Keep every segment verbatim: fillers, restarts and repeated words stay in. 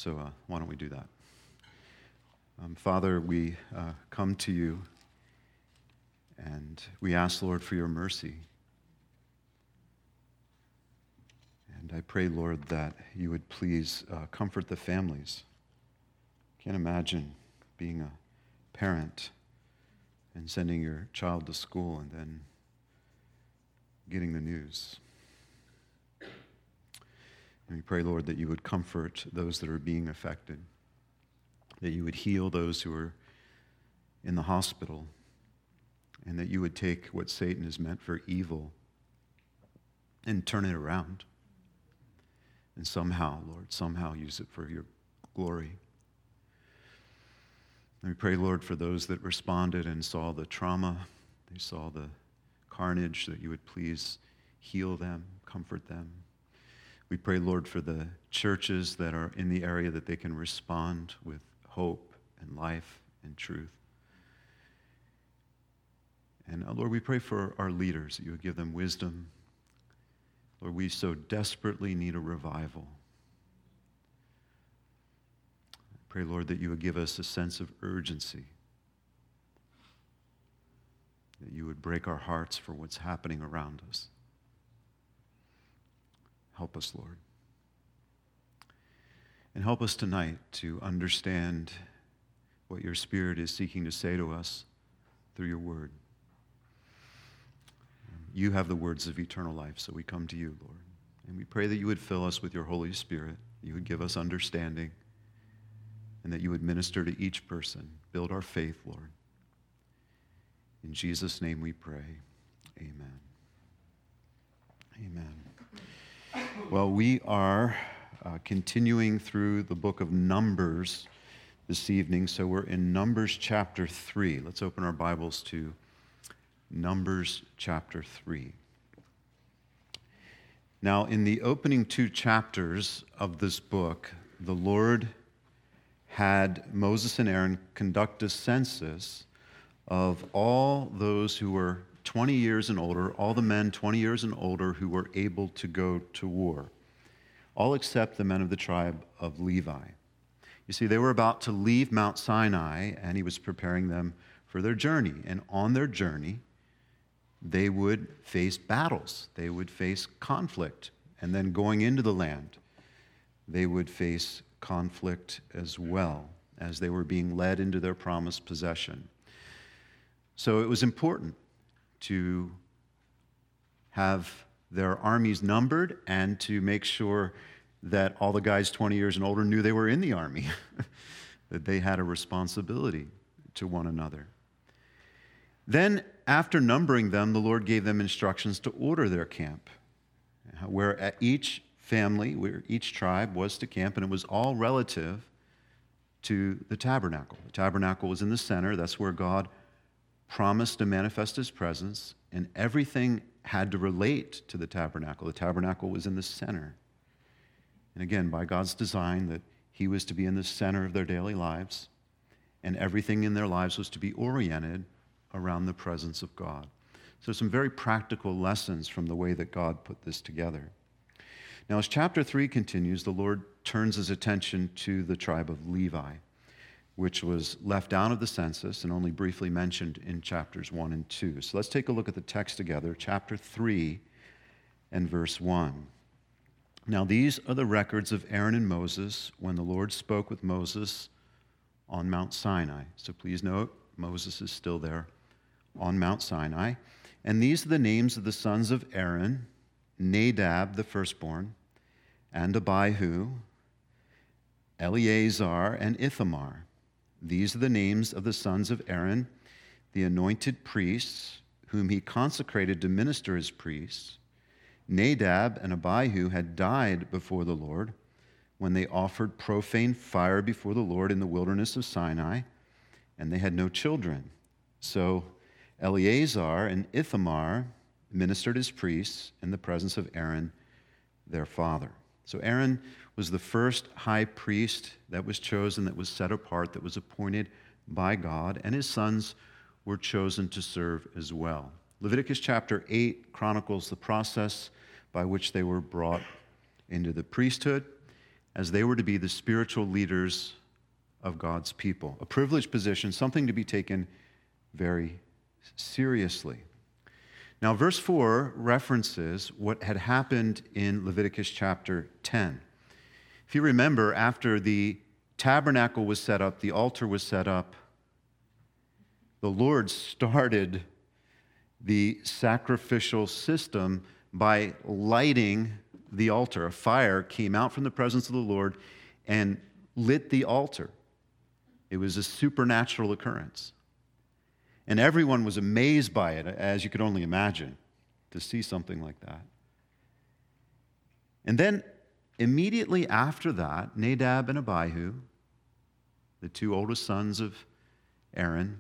So uh, why don't we do that? Um, Father, we uh, come to you and we ask, Lord, for your mercy. And I pray, Lord, that you would please uh, comfort the families. Can't imagine being a parent and sending your child to school and then getting the news. And we pray, Lord, that you would comfort those that are being affected, that you would heal those who are in the hospital, and that you would take what Satan has meant for evil and turn it around. And somehow, Lord, somehow use it for your glory. And we pray, Lord, for those that responded and saw the trauma, they saw the carnage, that you would please heal them, comfort them. We pray, Lord, for the churches that are in the area that they can respond with hope and life and truth. And uh, Lord, we pray for our leaders, that you would give them wisdom. Lord, we so desperately need a revival. I pray, Lord, that you would give us a sense of urgency, that you would break our hearts for what's happening around us. Help us, Lord. And help us tonight to understand what your Spirit is seeking to say to us through your word. You have the words of eternal life, so we come to you, Lord. And we pray that you would fill us with your Holy Spirit, you would give us understanding, and that you would minister to each person. Build our faith, Lord. In Jesus' name we pray. Amen. Amen. Well, we are uh, continuing through the book of Numbers this evening, so we're in Numbers chapter three. Let's open our Bibles to Numbers chapter three. Now, in the opening two chapters of this book, the Lord had Moses and Aaron conduct a census of all those who were twenty years and older, all the men twenty years and older who were able to go to war, all except the men of the tribe of Levi. You see, they were about to leave Mount Sinai, and he was preparing them for their journey. And on their journey, they would face battles. They would face conflict. And then going into the land, they would face conflict as well as they were being led into their promised possession. So it was important to have their armies numbered and to make sure that all the guys twenty years and older knew they were in the army, that they had a responsibility to one another. Then, after numbering them, the Lord gave them instructions to order their camp, where each family, where each tribe was to camp, and it was all relative to the tabernacle. The tabernacle was in the center. That's where God promised to manifest his presence, and everything had to relate to the tabernacle. The tabernacle was in the center. And again, by God's design, that he was to be in the center of their daily lives, and everything in their lives was to be oriented around the presence of God. So some very practical lessons from the way that God put this together. Now, as chapter three continues, the Lord turns his attention to the tribe of Levi, which was left out of the census and only briefly mentioned in chapters one and two. So let's take a look at the text together, chapter three and verse one. Now, these are the records of Aaron and Moses when the Lord spoke with Moses on Mount Sinai. So please note, Moses is still there on Mount Sinai. And these are the names of the sons of Aaron: Nadab, the firstborn, and Abihu, Eleazar, and Ithamar. These are the names of the sons of Aaron, the anointed priests, whom he consecrated to minister as priests. Nadab and Abihu had died before the Lord when they offered profane fire before the Lord in the wilderness of Sinai, and they had no children. So Eleazar and Ithamar ministered as priests in the presence of Aaron, their father. So Aaron was the first high priest that was chosen, that was set apart, that was appointed by God, and his sons were chosen to serve as well. Leviticus chapter eight chronicles the process by which they were brought into the priesthood, as they were to be the spiritual leaders of God's people. A privileged position, something to be taken very seriously. Now, verse four references what had happened in Leviticus chapter ten. If you remember, after the tabernacle was set up, the altar was set up, the Lord started the sacrificial system by lighting the altar. A fire came out from the presence of the Lord and lit the altar. It was a supernatural occurrence. And everyone was amazed by it, as you could only imagine, to see something like that. And then, immediately after that, Nadab and Abihu, the two oldest sons of Aaron,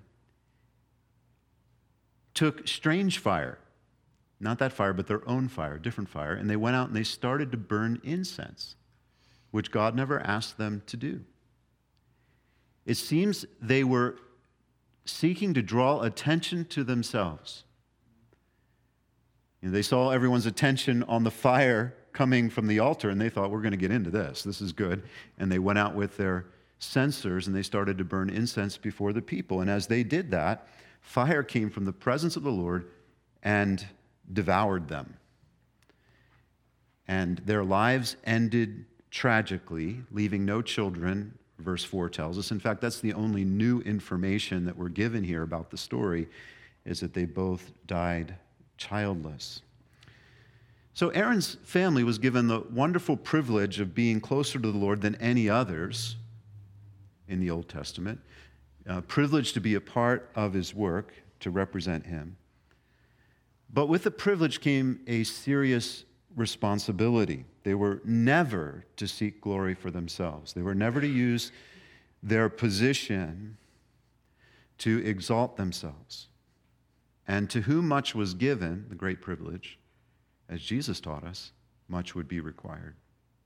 took strange fire, not that fire, but their own fire, different fire, and they went out and they started to burn incense, which God never asked them to do. It seems they were seeking to draw attention to themselves. You know, they saw everyone's attention on the fire coming from the altar, and they thought, we're going to get into this. This is good. And they went out with their censers, and they started to burn incense before the people. And as they did that, fire came from the presence of the Lord and devoured them. And their lives ended tragically, leaving no children, verse four tells us. In fact, that's the only new information that we're given here about the story, is that they both died childless. So Aaron's family was given the wonderful privilege of being closer to the Lord than any others in the Old Testament, uh, privileged to be a part of his work, to represent him. But with the privilege came a serious responsibility. They were never to seek glory for themselves. They were never to use their position to exalt themselves. And to whom much was given, the great privilege, as Jesus taught us, much would be required.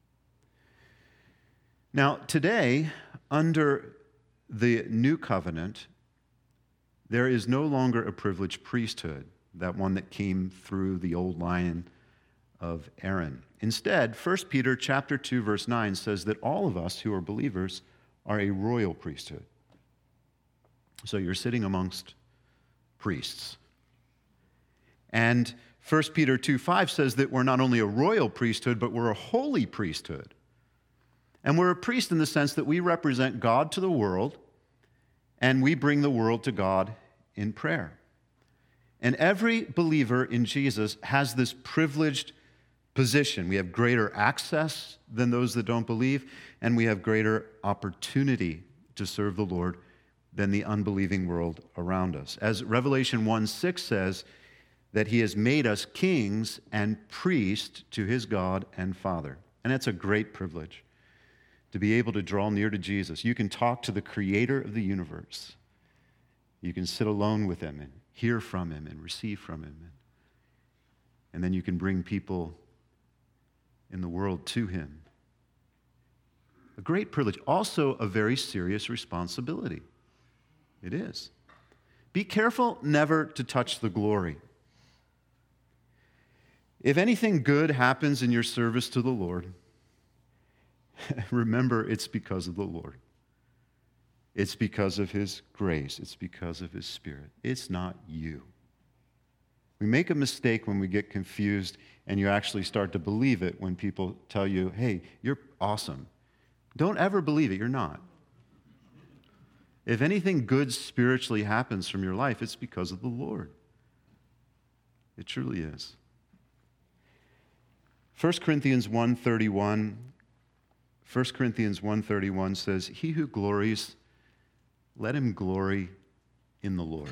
Now, today, under the new covenant, there is no longer a privileged priesthood, that one that came through the old line of Aaron. Instead, First Peter chapter two, verse nine says that all of us who are believers are a royal priesthood. So you're sitting amongst priests. And First Peter two five says that we're not only a royal priesthood, but we're a holy priesthood. And we're a priest in the sense that we represent God to the world, and we bring the world to God in prayer. And every believer in Jesus has this privileged position. We have greater access than those that don't believe, and we have greater opportunity to serve the Lord than the unbelieving world around us. As Revelation one six says, that he has made us kings and priests to his God and Father. And that's a great privilege, to be able to draw near to Jesus. You can talk to the creator of the universe. You can sit alone with him and hear from him and receive from him. And then you can bring people in the world to him. A great privilege. Also a very serious responsibility. It is. Be careful never to touch the glory. If anything good happens in your service to the Lord, remember it's because of the Lord. It's because of his grace. It's because of his Spirit. It's not you. We make a mistake when we get confused and you actually start to believe it when people tell you, hey, you're awesome. Don't ever believe it. You're not. If anything good spiritually happens from your life, it's because of the Lord. It truly is. First Corinthians one thirty-one, First Corinthians one thirty-one says, he who glories, let him glory in the Lord.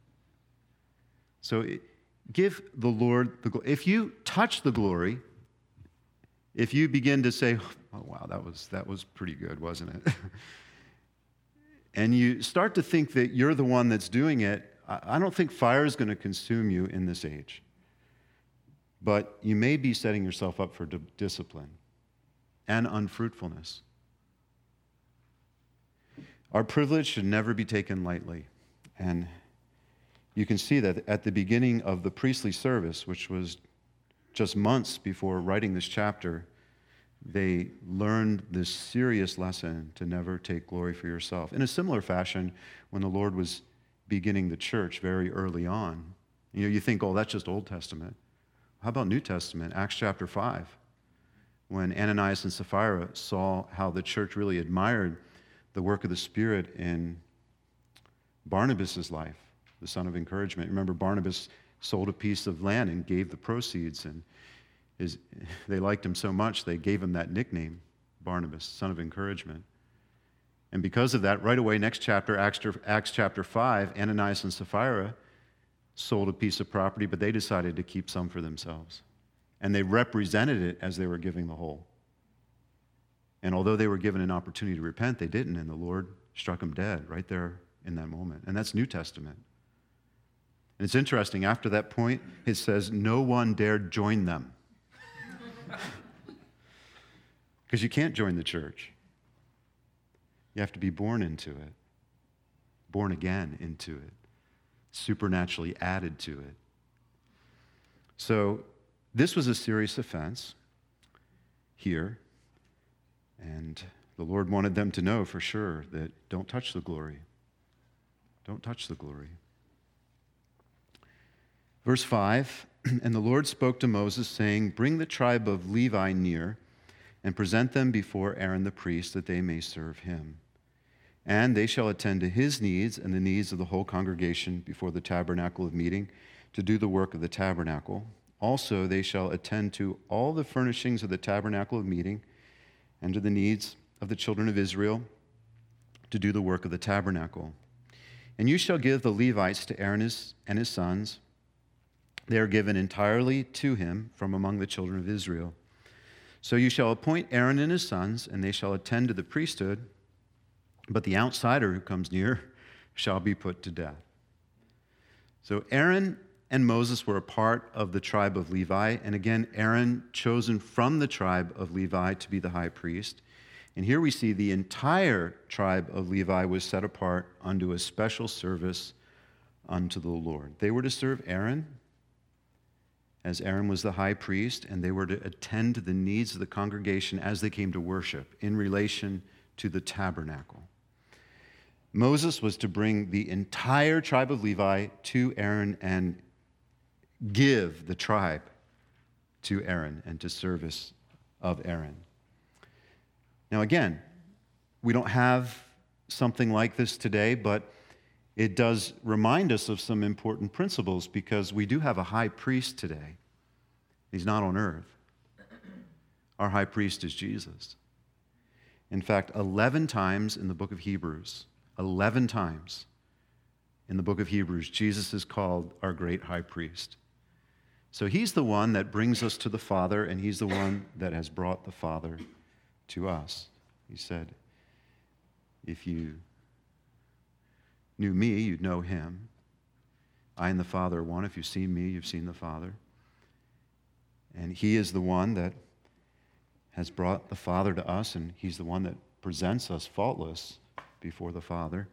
So it, give the Lord the glory. If you touch the glory, if you begin to say, oh, wow, that was, that was pretty good, wasn't it? And you start to think that you're the one that's doing it, I don't think fire is going to consume you in this age. But you may be setting yourself up for di- discipline and unfruitfulness. Our privilege should never be taken lightly. And you can see that at the beginning of the priestly service, which was just months before writing this chapter, they learned this serious lesson to never take glory for yourself. In a similar fashion, when the Lord was beginning the church very early on, you know, you think, oh, that's just Old Testament. How about New Testament? Acts chapter five, when Ananias and Sapphira saw how the church really admired the work of the Spirit in Barnabas' life, the son of encouragement. Remember, Barnabas sold a piece of land and gave the proceeds, and his, they liked him so much they gave him that nickname, Barnabas, son of encouragement. And because of that, right away, next chapter, Acts, Acts chapter five, Ananias and Sapphira sold a piece of property, but they decided to keep some for themselves. And they represented it as they were giving the whole. And although they were given an opportunity to repent, they didn't, and the Lord struck them dead right there in that moment. And that's New Testament. And it's interesting, after that point, it says, no one dared join them. Because you can't join the church. You have to be born into it, born again into it, supernaturally added to it. So this was a serious offense here, and the Lord wanted them to know for sure that don't touch the glory. Don't touch the glory. Verse five, and the Lord spoke to Moses, saying, bring the tribe of Levi near, and present them before Aaron the priest, that they may serve him. And they shall attend to his needs and the needs of the whole congregation before the tabernacle of meeting, to do the work of the tabernacle. Also they shall attend to all the furnishings of the tabernacle of meeting, and to the needs of the children of Israel, to do the work of the tabernacle. And you shall give the Levites to Aaron and his sons. They are given entirely to him from among the children of Israel. So you shall appoint Aaron and his sons, and they shall attend to the priesthood, but the outsider who comes near shall be put to death. So Aaron and Moses were a part of the tribe of Levi, and again, Aaron chosen from the tribe of Levi to be the high priest. And here we see the entire tribe of Levi was set apart unto a special service unto the Lord. They were to serve Aaron, as Aaron was the high priest, and they were to attend to the needs of the congregation as they came to worship in relation to the tabernacle. Moses was to bring the entire tribe of Levi to Aaron and give the tribe to Aaron and to service of Aaron. Now again, we don't have something like this today, but it does remind us of some important principles, because we do have a high priest today. He's not on earth. Our high priest is Jesus. In fact, eleven times in the book of Hebrews, eleven times in the book of Hebrews, Jesus is called our great high priest. So he's the one that brings us to the Father, and he's the one that has brought the Father to us. He said, if you knew me, you'd know him. I and the Father are one. If you've seen me, you've seen the Father. And he is the one that has brought the Father to us, and he's the one that presents us faultless before the Father.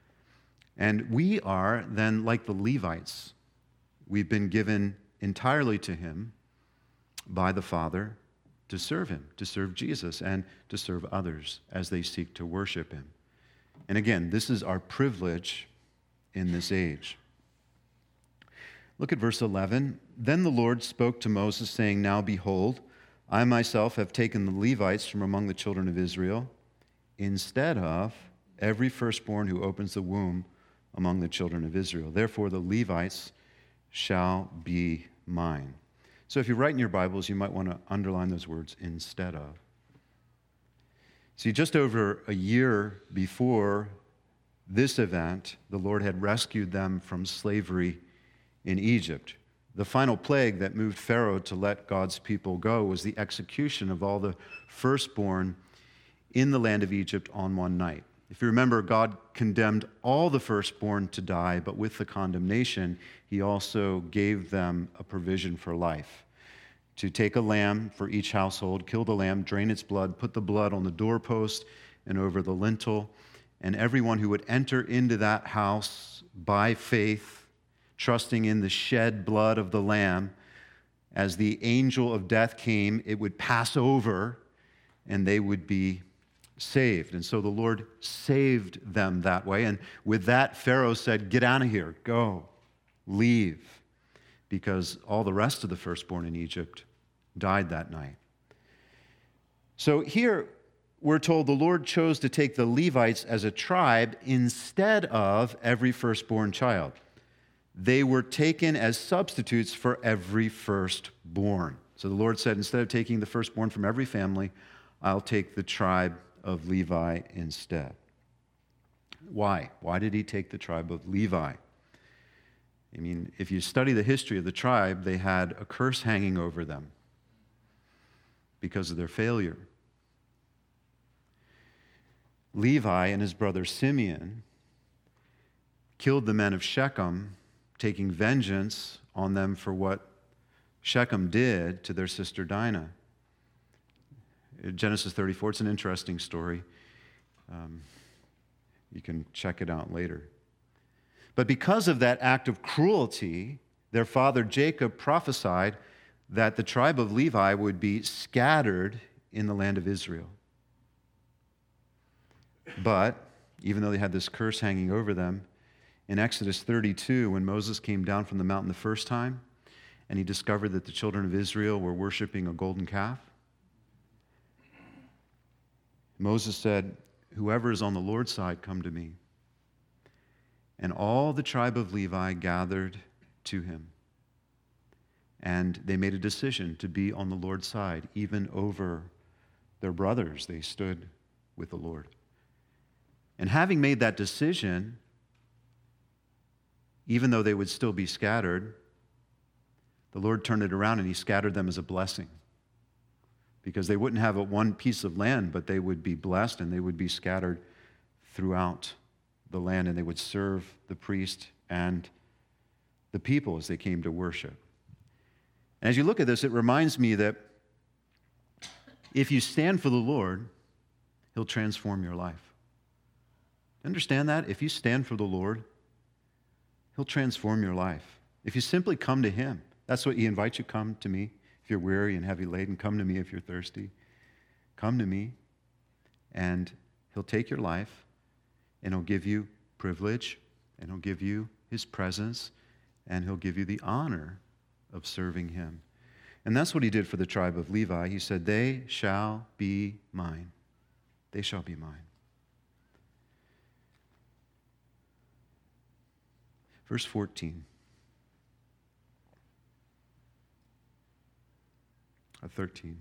And we are then like the Levites. We've been given entirely to him by the Father to serve him, to serve Jesus, and to serve others as they seek to worship him. And again, this is our privilege in this age. Look at verse eleven. Then the Lord spoke to Moses, saying, now behold, I myself have taken the Levites from among the children of Israel, instead of every firstborn who opens the womb among the children of Israel. Therefore the Levites shall be mine. So if you write in your Bibles, you might want to underline those words, instead of. See, just over a year before this event, the Lord had rescued them from slavery in Egypt. The final plague that moved Pharaoh to let God's people go was the execution of all the firstborn in the land of Egypt on one night. If you remember, God condemned all the firstborn to die, but with the condemnation, he also gave them a provision for life. To take a lamb for each household, kill the lamb, drain its blood, put the blood on the doorpost and over the lintel, and everyone who would enter into that house by faith, trusting in the shed blood of the lamb, as the angel of death came, it would pass over and they would be saved. And so the Lord saved them that way. And with that, Pharaoh said, "Get out of here, go, leave," because all the rest of the firstborn in Egypt died that night. So here we're told the Lord chose to take the Levites as a tribe instead of every firstborn child. They were taken as substitutes for every firstborn. So the Lord said, instead of taking the firstborn from every family, I'll take the tribe of Levi instead. Why? Why did he take the tribe of Levi? I mean, if you study the history of the tribe, they had a curse hanging over them because of their failure. Levi and his brother Simeon killed the men of Shechem, taking vengeance on them for what Shechem did to their sister Dinah. Genesis thirty-four, it's an interesting story. Um, you can check it out later. But because of that act of cruelty, their father Jacob prophesied that the tribe of Levi would be scattered in the land of Israel. But even though they had this curse hanging over them, in Exodus thirty-two, when Moses came down from the mountain the first time, and he discovered that the children of Israel were worshiping a golden calf, Moses said, "Whoever is on the Lord's side, come to me." And all the tribe of Levi gathered to him. And they made a decision to be on the Lord's side, even over their brothers. They stood with the Lord. And having made that decision, even though they would still be scattered, the Lord turned it around and he scattered them as a blessing. Because they wouldn't have a one piece of land, but they would be blessed and they would be scattered throughout the land, and they would serve the priest and the people as they came to worship. And as you look at this, it reminds me that if you stand for the Lord, he'll transform your life. Understand that? If you stand for the Lord, he'll transform your life. If you simply come to him, that's what he invites you, come to me. If you're weary and heavy laden, come to me. If you're thirsty, come to me, and he'll take your life, and he'll give you privilege, and he'll give you his presence, and he'll give you the honor of serving him. And that's what he did for the tribe of Levi. He said, "They shall be mine. They shall be mine." Verse fourteen. Or thirteen.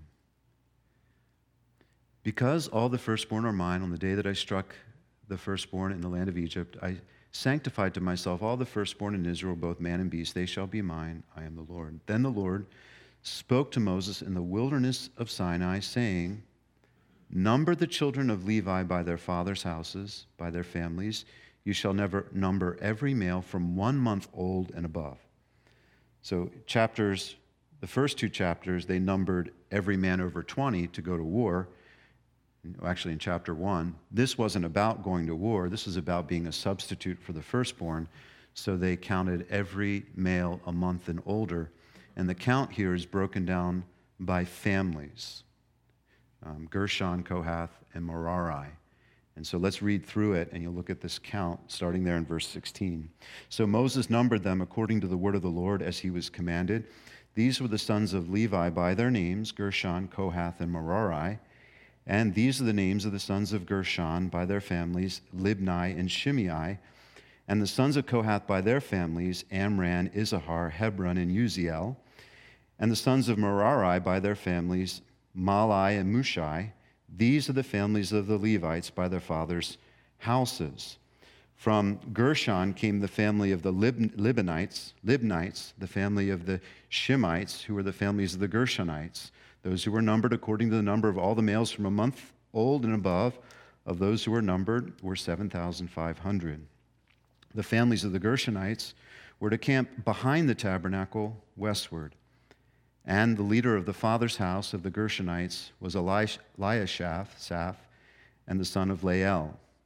"Because all the firstborn are mine, on the day that I struck the firstborn in the land of Egypt, I sanctified to myself all the firstborn in Israel, both man and beast. They shall be mine. I am the Lord. Then the Lord spoke to Moses in the wilderness of Sinai, saying, Number the children of Levi by their fathers' houses, by their families. You shall never number every male from one month old and above." So chapters, the first two chapters, they numbered every man over twenty to go to war. Actually, in chapter one, this wasn't about going to war. This was about being a substitute for the firstborn. So they counted every male a month and older. And the count here is broken down by families. Um, Gershon, Kohath, and Merari. And so let's read through it, and you'll look at this count, starting there in verse sixteen. "So Moses numbered them according to the word of the Lord as he was commanded. These were the sons of Levi by their names, Gershon, Kohath, and Merari. And these are the names of the sons of Gershon by their families, Libni and Shimei. And the sons of Kohath by their families, Amram, Issachar, Hebron, and Uziel. And the sons of Merari by their families, Malai and Mushai. These are the families of the Levites by their fathers' houses. From Gershon came the family of the Lib- Libanites, Libnites, the family of the Shimites, who were the families of the Gershonites. Those who were numbered according to the number of all the males from a month old and above, of those who were numbered, were seven thousand five hundred. The families of the Gershonites were to camp behind the tabernacle westward. And the leader of the father's house of the Gershonites was Eliashaph, Saph, and the son of Lael.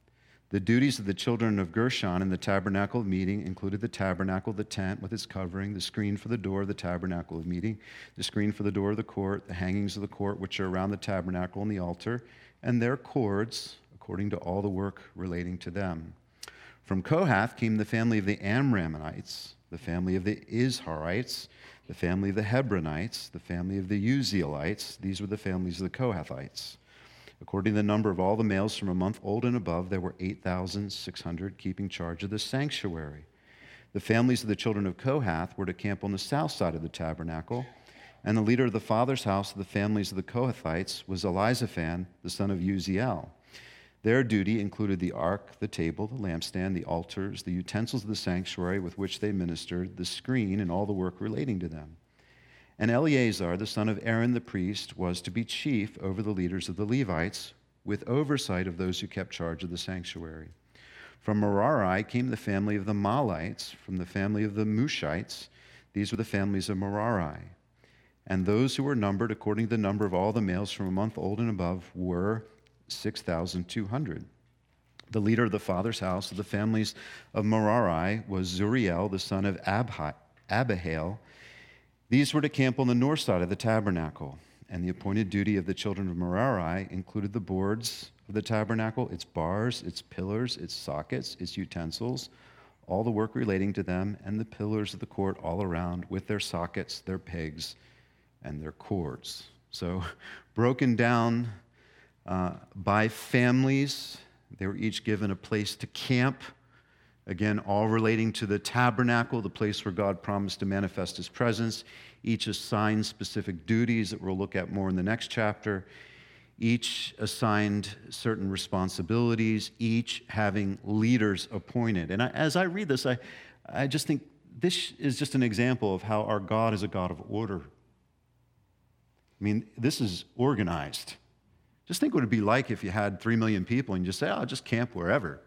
The duties of the children of Gershon in the tabernacle of meeting included the tabernacle, the tent with its covering, the screen for the door of the tabernacle of meeting, the screen for the door of the court, the hangings of the court which are around the tabernacle and the altar, and their cords, according to all the work relating to them. From Kohath came the family of the Amramites, the family of the Izharites, the family of the Hebronites, the family of the Uzzielites. These were the families of the Kohathites. According to the number of all the males from a month old and above, there were eight thousand six hundred keeping charge of the sanctuary. The families of the children of Kohath were to camp on the south side of the tabernacle, and the leader of the father's house of the families of the Kohathites was Elizaphan, the son of Uzziel. Their duty included the ark, the table, the lampstand, the altars, the utensils of the sanctuary with which they ministered, the screen, and all the work relating to them. And Eleazar, the son of Aaron the priest, was to be chief over the leaders of the Levites, with oversight of those who kept charge of the sanctuary. From Merari came the family of the Mahlites, from the family of the Mushites. These were the families of Merari. And those who were numbered according to the number of all the males from a month old and above were six thousand two hundred. The leader of the father's house of the families of Merari was Zuriel, the son of Abhi- Abihail. These were to camp on the north side of the tabernacle, and the appointed duty of the children of Merari included the boards of the tabernacle, its bars, its pillars, its sockets, its utensils, all the work relating to them, and the pillars of the court all around with their sockets, their pegs, and their cords. So broken down uh, by families, they were each given a place to camp. Again, all relating to the tabernacle, the place where God promised to manifest his presence. Each assigned specific duties that we'll look at more in the next chapter. Each assigned certain responsibilities, each having leaders appointed. And I, as I read this, I, I just think this is just an example of how our God is a God of order. I mean, this is organized. Just think what it would be like if you had three million people and you just say, oh, I'll just camp wherever.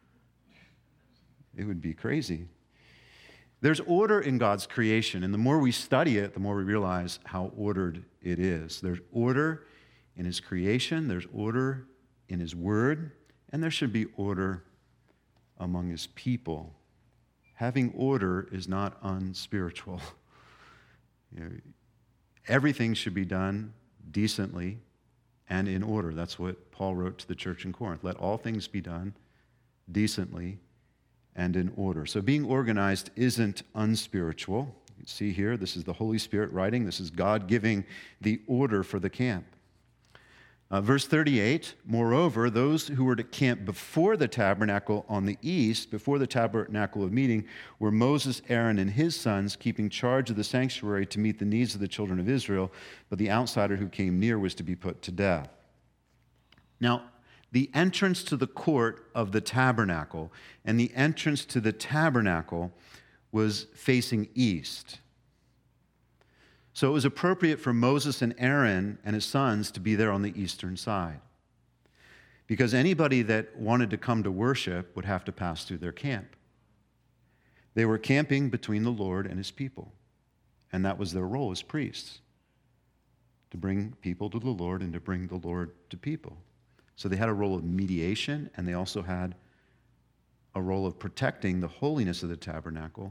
It would be crazy. There's order in God's creation, and the more we study it, the more we realize how ordered it is. There's order in his creation, there's order in his word, and there should be order among his people. Having order is not unspiritual. You know, everything should be done decently and in order. That's what Paul wrote to the church in Corinth. Let all things be done decently and in order. So being organized isn't unspiritual. You see here, this is the Holy Spirit writing. This is God giving the order for the camp. Uh, verse thirty-eight, moreover, those who were to camp before the tabernacle on the east, before the tabernacle of meeting, were Moses, Aaron, and his sons, keeping charge of the sanctuary to meet the needs of the children of Israel, but the outsider who came near was to be put to death. Now, the entrance to the court of the tabernacle and the entrance to the tabernacle was facing east. So it was appropriate for Moses and Aaron and his sons to be there on the eastern side, because anybody that wanted to come to worship would have to pass through their camp. They were camping between the Lord and his people, and that was their role as priests, to bring people to the Lord and to bring the Lord to people. So they had a role of mediation, and they also had a role of protecting the holiness of the tabernacle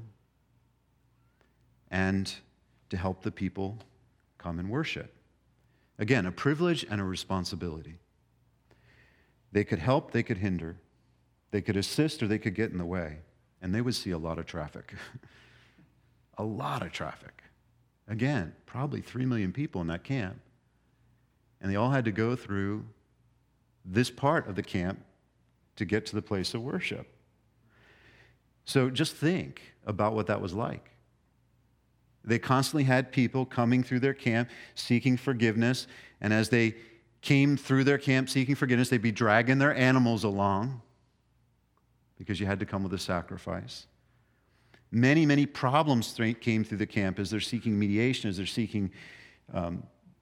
and to help the people come and worship. Again, a privilege and a responsibility. They could help, they could hinder, they could assist, or they could get in the way, and they would see a lot of traffic. A lot of traffic. Again, probably three million people in that camp, and they all had to go through this part of the camp to get to the place of worship. So just think about what that was like. They constantly had people coming through their camp seeking forgiveness, and as they came through their camp seeking forgiveness, they'd be dragging their animals along because you had to come with a sacrifice. Many, many problems came through the camp as they're seeking mediation, as they're seeking um,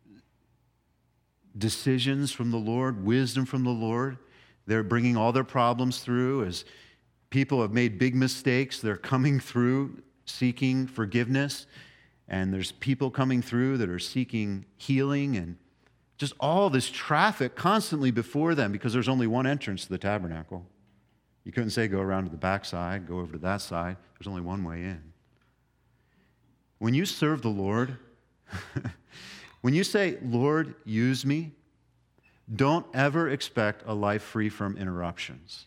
decisions from the Lord, wisdom from the Lord. They're bringing all their problems through. As people have made big mistakes, they're coming through seeking forgiveness. And there's people coming through that are seeking healing, and just all this traffic constantly before them because there's only one entrance to the tabernacle. You couldn't say go around to the back side, go over to that side. There's only one way in. When you serve the Lord, when you say, Lord, use me, don't ever expect a life free from interruptions.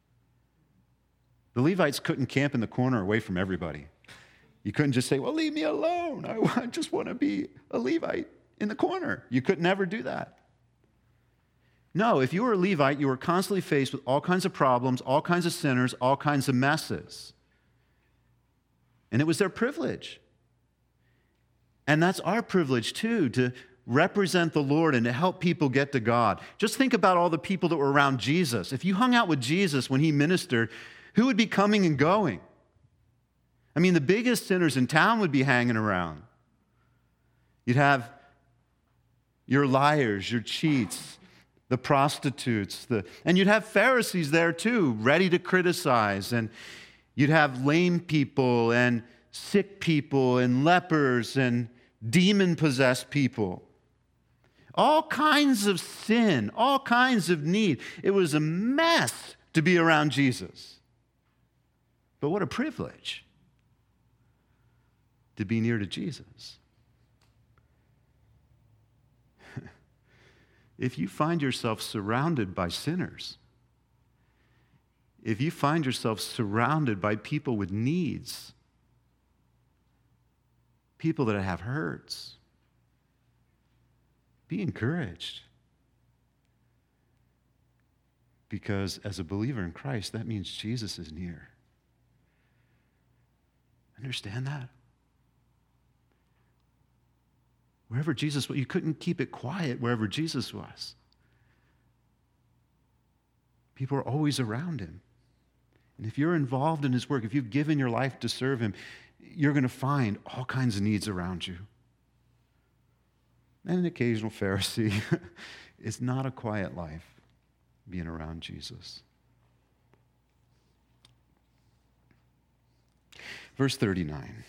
The Levites couldn't camp in the corner away from everybody. You couldn't just say, well, leave me alone. I just want to be a Levite in the corner. You could never do that. No, if you were a Levite, you were constantly faced with all kinds of problems, all kinds of sinners, all kinds of messes. And it was their privilege. And that's our privilege too, to represent the Lord and to help people get to God. Just think about all the people that were around Jesus. If you hung out with Jesus when he ministered, who would be coming and going? I mean, the biggest sinners in town would be hanging around. You'd have your liars, your cheats, the prostitutes, the, and you'd have Pharisees there too, ready to criticize. And you'd have lame people and sick people and lepers and demon-possessed people. All kinds of sin, all kinds of need. It was a mess to be around Jesus. But what a privilege to be near to Jesus. If you find yourself surrounded by sinners, if you find yourself surrounded by people with needs, people that have hurts, be encouraged. Because as a believer in Christ, that means Jesus is near. Understand that? Wherever Jesus was, you couldn't keep it quiet wherever Jesus was. People are always around him. And if you're involved in his work, if you've given your life to serve him, you're going to find all kinds of needs around you. And an occasional Pharisee. It's not a quiet life being around Jesus. Verse thirty-nine.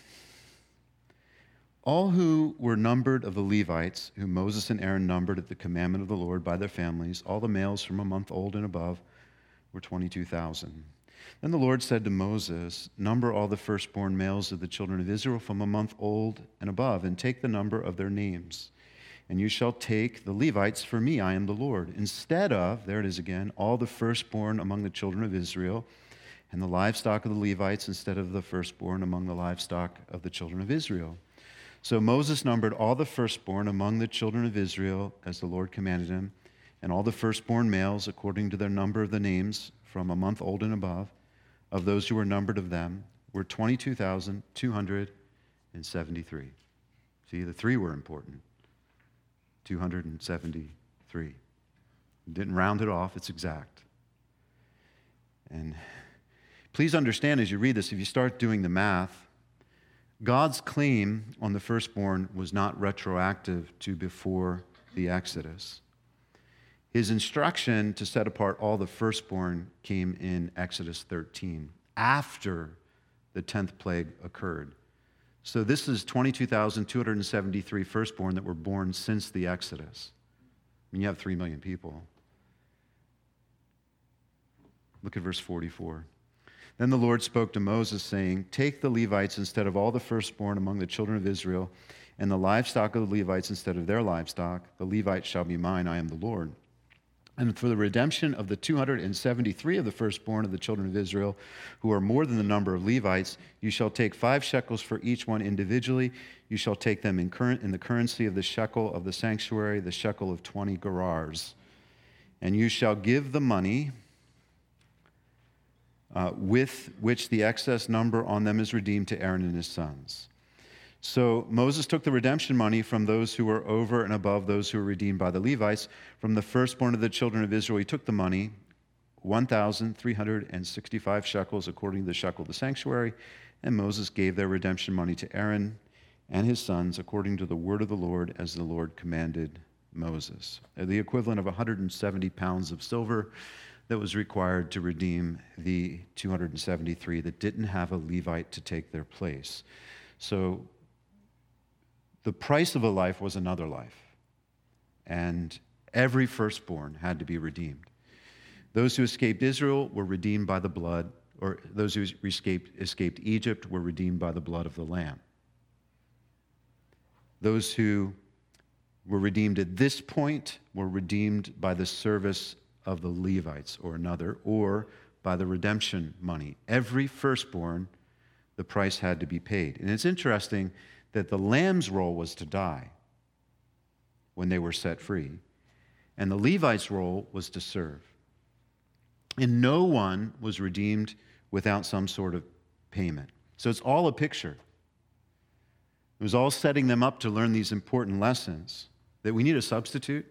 All who were numbered of the Levites, whom Moses and Aaron numbered at the commandment of the Lord by their families, all the males from a month old and above, were twenty-two thousand. Then the Lord said to Moses, number all the firstborn males of the children of Israel from a month old and above, and take the number of their names. And you shall take the Levites for me, I am the Lord. Instead of, there it is again, all the firstborn among the children of Israel, and the livestock of the Levites instead of the firstborn among the livestock of the children of Israel. So Moses numbered all the firstborn among the children of Israel, as the Lord commanded him, and all the firstborn males according to their number of the names from a month old and above, of those who were numbered of them, were twenty-two thousand two hundred seventy-three. See, the three were important. two hundred seventy-three. Didn't round it off, it's exact. And please understand as you read this, if you start doing the math, God's claim on the firstborn was not retroactive to before the Exodus. His instruction to set apart all the firstborn came in Exodus thirteen, after the tenth plague occurred. So this is twenty-two thousand two hundred seventy-three firstborn that were born since the Exodus. I mean, you have three million people. Look at verse forty-four. Then the Lord spoke to Moses, saying, take the Levites instead of all the firstborn among the children of Israel, and the livestock of the Levites instead of their livestock. The Levites shall be mine, I am the Lord. And for the redemption of the two hundred seventy-three of the firstborn of the children of Israel, who are more than the number of Levites, you shall take five shekels for each one individually. You shall take them in, current, in the currency of the shekel of the sanctuary, the shekel of twenty gerahs. And you shall give the money uh, with which the excess number on them is redeemed to Aaron and his sons. So Moses took the redemption money from those who were over and above those who were redeemed by the Levites. From the firstborn of the children of Israel, he took the money, one thousand three hundred sixty-five shekels according to the shekel of the sanctuary, and Moses gave their redemption money to Aaron and his sons according to the word of the Lord as the Lord commanded Moses. The equivalent of one hundred seventy pounds of silver that was required to redeem the two hundred seventy-three that didn't have a Levite to take their place. So the price of a life was another life, and every firstborn had to be redeemed. Those who escaped Israel were redeemed by the blood, or those who escaped, escaped Egypt were redeemed by the blood of the Lamb. Those who were redeemed at this point were redeemed by the service of the Levites or another, or by the redemption money. Every firstborn, the price had to be paid. And it's interesting that the lamb's role was to die when they were set free, and the Levites' role was to serve. And no one was redeemed without some sort of payment. So it's all a picture. It was all setting them up to learn these important lessons, that we need a substitute,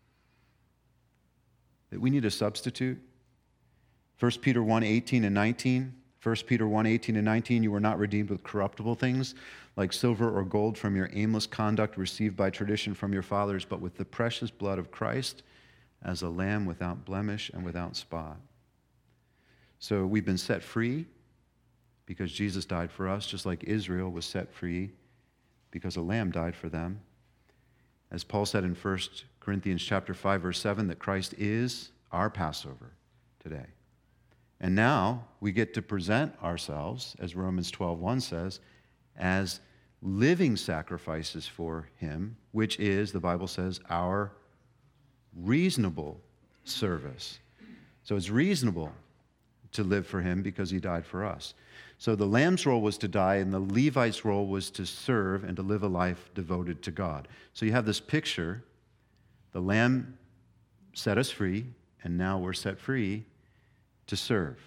that we need a substitute. First Peter one, eighteen and nineteen. First Peter one, eighteen and nineteen, you were not redeemed with corruptible things like silver or gold from your aimless conduct received by tradition from your fathers, but with the precious blood of Christ as a lamb without blemish and without spot. So we've been set free because Jesus died for us, just like Israel was set free because a lamb died for them. As Paul said in First Corinthians chapter five, verse seven, that Christ is our Passover today. And now we get to present ourselves, as Romans twelve one says, as living sacrifices for him, which is, the Bible says, our reasonable service. So it's reasonable to live for him because he died for us. So the lamb's role was to die, and the Levite's role was to serve and to live a life devoted to God. So you have this picture. The lamb set us free, and now we're set free to serve.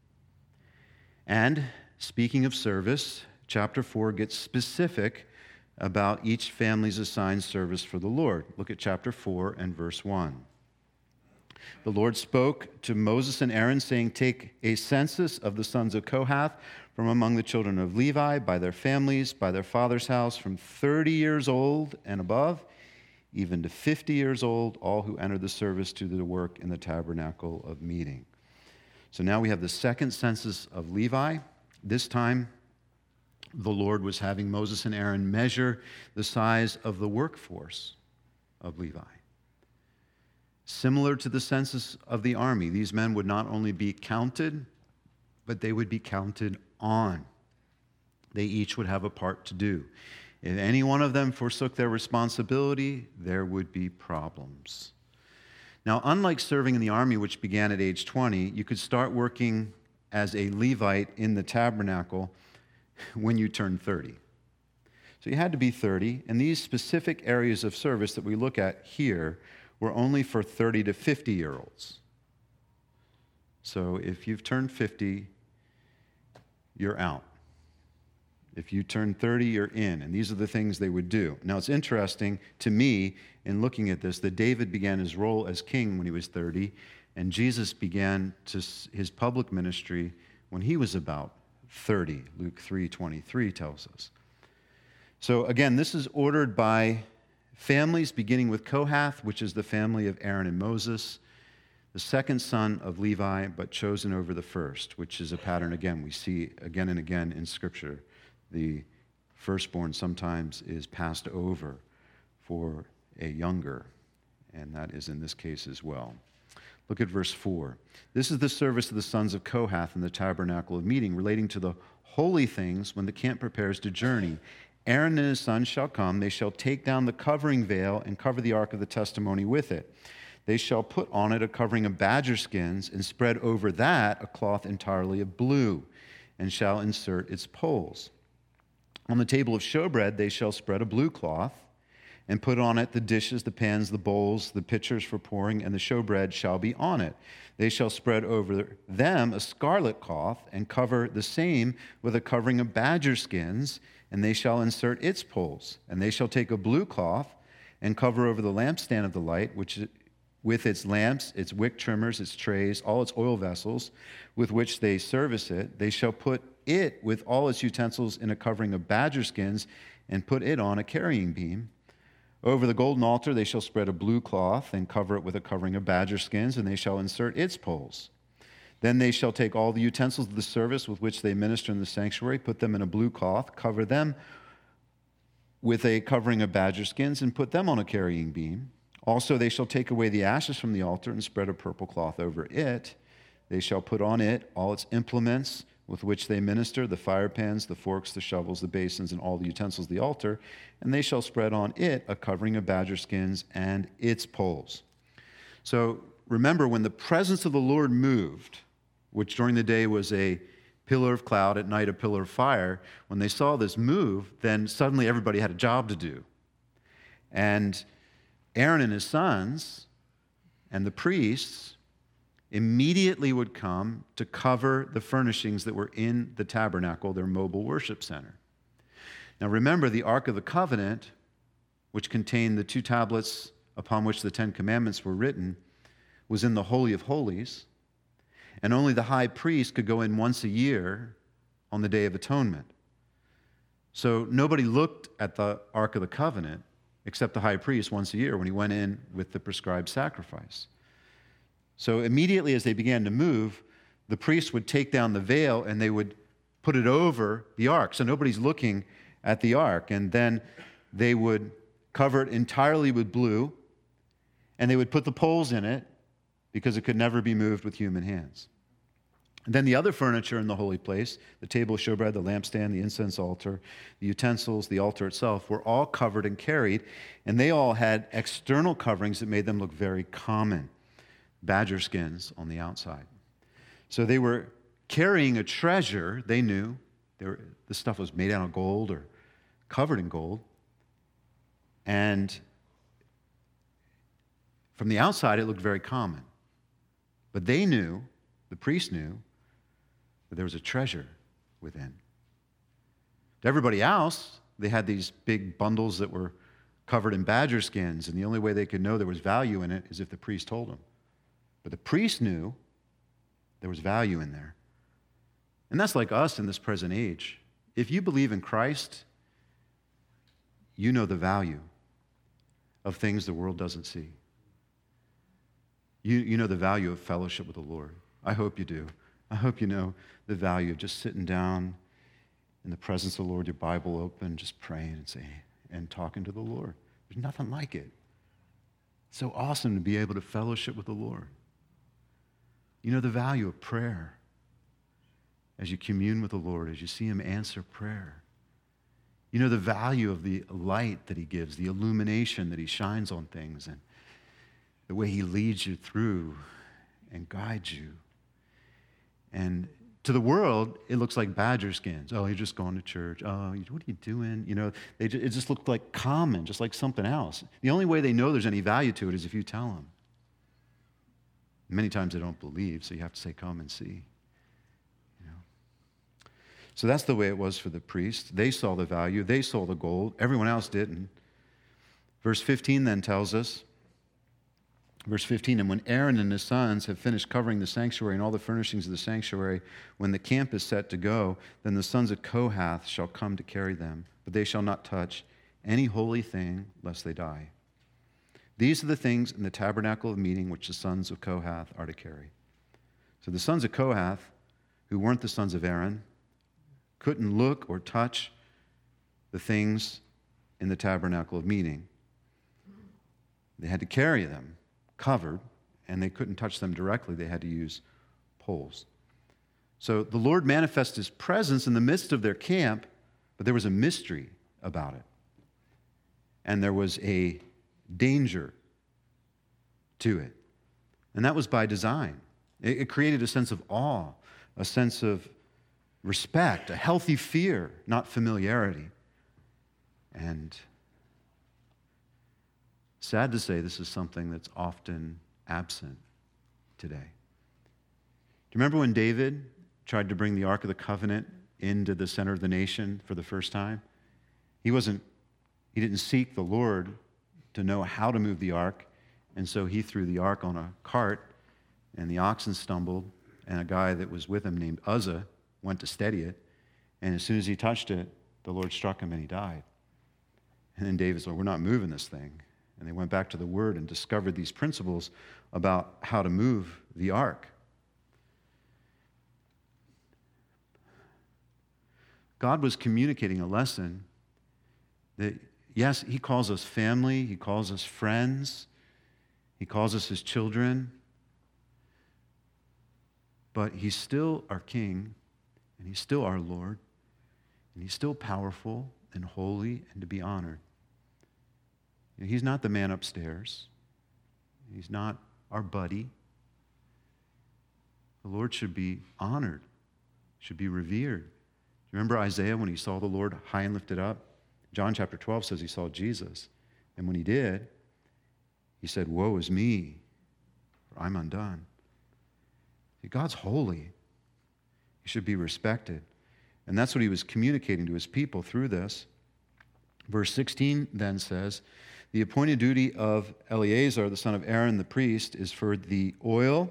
And speaking of service, chapter four gets specific about each family's assigned service for the Lord. Look at chapter four and verse one. The Lord spoke to Moses and Aaron, saying, "Take a census of the sons of Kohath from among the children of Levi, by their families, by their father's house, from thirty years old and above, even to fifty years old, all who enter the service to the work in the tabernacle of meeting." So now we have the second census of Levi. This time, the Lord was having Moses and Aaron measure the size of the workforce of Levi. Similar to the census of the army, these men would not only be counted, but they would be counted on. They each would have a part to do. If any one of them forsook their responsibility, there would be problems. Now, unlike serving in the army, which began at age twenty, you could start working as a Levite in the tabernacle when you turned thirty. So you had to be thirty, and these specific areas of service that we look at here were only for thirty to fifty-year-olds. So if you've turned fifty, you're out. If you turn thirty, you're in. And these are the things they would do. Now, it's interesting to me in looking at this that David began his role as king when he was thirty, and Jesus began to his public ministry when he was about thirty. Luke three twenty-three tells us. So again, this is ordered by families, beginning with Kohath, which is the family of Aaron and Moses, the second son of Levi, but chosen over the first, which is a pattern, again, we see again and again in Scripture. The firstborn sometimes is passed over for a younger, and that is in this case as well. Look at verse four. This is the service of the sons of Kohath in the tabernacle of meeting, relating to the holy things when the camp prepares to journey. Aaron and his sons shall come. They shall take down the covering veil and cover the ark of the testimony with it. They shall put on it a covering of badger skins and spread over that a cloth entirely of blue, and shall insert its poles. On the table of showbread they shall spread a blue cloth, and put on it the dishes, the pans, the bowls, the pitchers for pouring, and the showbread shall be on it. They shall spread over them a scarlet cloth, and cover the same with a covering of badger skins, and they shall insert its poles. And they shall take a blue cloth, and cover over the lampstand of the light, which with its lamps, its wick trimmers, its trays, all its oil vessels, with which they service it. They shall put it with all its utensils in a covering of badger skins, and put it on a carrying beam. Over the golden altar they shall spread a blue cloth, and cover it with a covering of badger skins, and they shall insert its poles. Then they shall take all the utensils of the service with which they minister in the sanctuary, put them in a blue cloth, cover them with a covering of badger skins, and put them on a carrying beam. Also, they shall take away the ashes from the altar and spread a purple cloth over it. They shall put on it all its implements with which they minister, the fire pans, the forks, the shovels, the basins, and all the utensils of the altar. And they shall spread on it a covering of badger skins and its poles. So remember, when the presence of the Lord moved, which during the day was a pillar of cloud, at night a pillar of fire, when they saw this move, then suddenly everybody had a job to do. And Aaron and his sons and the priests immediately would come to cover the furnishings that were in the tabernacle, their mobile worship center. Now remember, the Ark of the Covenant, which contained the two tablets upon which the Ten Commandments were written, was in the Holy of Holies, and only the high priest could go in once a year on the Day of Atonement. So nobody looked at the Ark of the Covenant except the high priest once a year when he went in with the prescribed sacrifice. So immediately as they began to move, the priests would take down the veil and they would put it over the ark. So nobody's looking at the ark. And then they would cover it entirely with blue, and they would put the poles in it because it could never be moved with human hands. And then the other furniture in the holy place, the table of showbread, the lampstand, the incense altar, the utensils, the altar itself, were all covered and carried, and they all had external coverings that made them look very common, badger skins on the outside. So they were carrying a treasure. They knew they were, this stuff was made out of gold or covered in gold, and from the outside it looked very common. But they knew, the priest knew, that there was a treasure within. To everybody else, they had these big bundles that were covered in badger skins, and the only way they could know there was value in it is if the priest told them. But the priest knew there was value in there. And that's like us in this present age. If you believe in Christ, you know the value of things the world doesn't see. You, you know the value of fellowship with the Lord. I hope you do. I hope you know the value of just sitting down in the presence of the Lord, your Bible open, just praying and saying, and talking to the Lord. There's nothing like it. It's so awesome to be able to fellowship with the Lord. You know the value of prayer as you commune with the Lord, as you see him answer prayer. You know the value of the light that he gives, the illumination that he shines on things, and the way he leads you through and guides you. And to the world, it looks like badger skins. Oh, you're just going to church. Oh, what are you doing? You know, they just, it just looked like common, just like something else. The only way they know there's any value to it is if you tell them. Many times they don't believe, so you have to say, come and see. You know? So that's the way it was for the priests. They saw the value. They saw the gold. Everyone else didn't. Verse fifteen then tells us, Verse fifteen, and when Aaron and his sons have finished covering the sanctuary and all the furnishings of the sanctuary, when the camp is set to go, then the sons of Kohath shall come to carry them, but they shall not touch any holy thing lest they die. These are the things in the tabernacle of meeting which the sons of Kohath are to carry. So the sons of Kohath, who weren't the sons of Aaron, couldn't look or touch the things in the tabernacle of meeting. They had to carry them covered, and they couldn't touch them directly. They had to use poles. So the Lord manifests his presence in the midst of their camp, but there was a mystery about it. And there was a danger to it. And that was by design. It, it created a sense of awe, a sense of respect, a healthy fear, not familiarity. And sad to say, this is something that's often absent today. Do you remember when David tried to bring the Ark of the Covenant into the center of the nation for the first time? He wasn't, he didn't seek the Lord to know how to move the ark, and so he threw the ark on a cart, and the oxen stumbled, and a guy that was with him named Uzzah went to steady it, and as soon as he touched it, the Lord struck him and he died. And then David said, we're not moving this thing. And they went back to the Word and discovered these principles about how to move the ark. God was communicating a lesson that, yes, he calls us family, he calls us friends, He calls us his children. But he's still our king, and he's still our Lord, and he's still powerful and holy and to be honored. And he's not the man upstairs. He's not our buddy. The Lord should be honored, should be revered. Remember Isaiah when he saw the Lord high and lifted up? John chapter twelve says he saw Jesus. And when he did, he said, "Woe is me, for I'm undone." See, God's holy. He should be respected. And that's what he was communicating to his people through this. Verse sixteen then says, "The appointed duty of Eleazar, the son of Aaron the priest, is for the oil,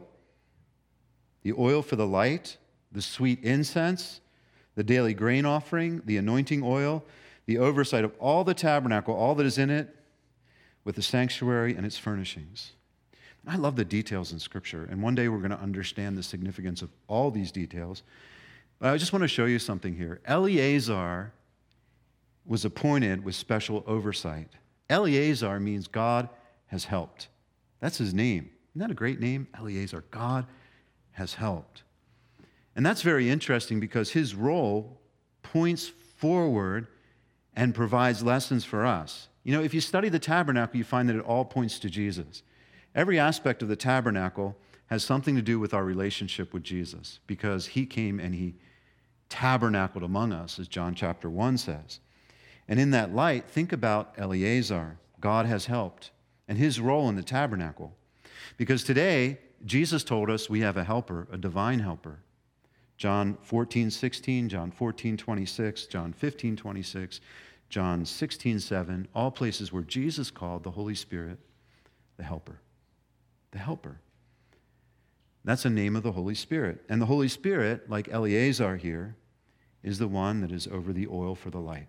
the oil for the light, the sweet incense, the daily grain offering, the anointing oil, the oversight of all the tabernacle, all that is in it, with the sanctuary and its furnishings." I love the details in Scripture, and one day we're going to understand the significance of all these details. But I just want to show you something here. Eleazar was appointed with special oversight. Eleazar means God has helped. That's his name. Isn't that a great name? Eleazar. God has helped. And that's very interesting because his role points forward and provides lessons for us. You know, if you study the tabernacle, you find that it all points to Jesus. Every aspect of the tabernacle has something to do with our relationship with Jesus because he came and he tabernacled among us, as John chapter one says. And in that light, think about Eleazar. God has helped, and his role in the tabernacle. Because today, Jesus told us we have a helper, a divine helper. John fourteen sixteen, John fourteen twenty-six, John fifteen twenty-six, John sixteen seven, all places where Jesus called the Holy Spirit the helper. The helper. That's the name of the Holy Spirit. And the Holy Spirit, like Eleazar here, is the one that is over the oil for the light.